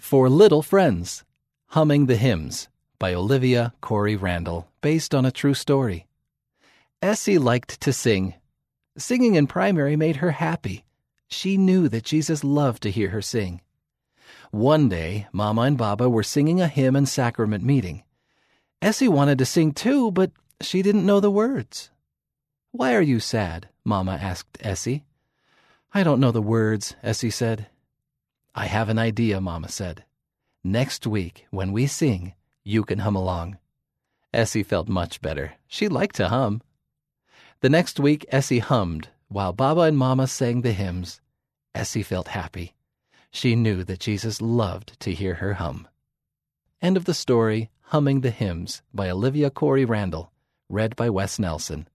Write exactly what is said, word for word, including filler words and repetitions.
For Little Friends, Humming the Hymns by Olivia Corey Randall, based on a true story. Essie liked to sing. Singing in primary made her happy. She knew that Jesus loved to hear her sing. One day, Mama and Baba were singing a hymn in sacrament meeting. Essie wanted to sing too, but she didn't know the words. "Why are you sad?" Mama asked Essie. "I don't know the words," Essie said. "I have an idea," Mama said. "Next week, when we sing, you can hum along." Essie felt much better. She liked to hum. The next week, Essie hummed, while Baba and Mama sang the hymns. Essie felt happy. She knew that Jesus loved to hear her hum. End of the story, Humming the Hymns by Olivia Corey Randall, read by Wes Nelson.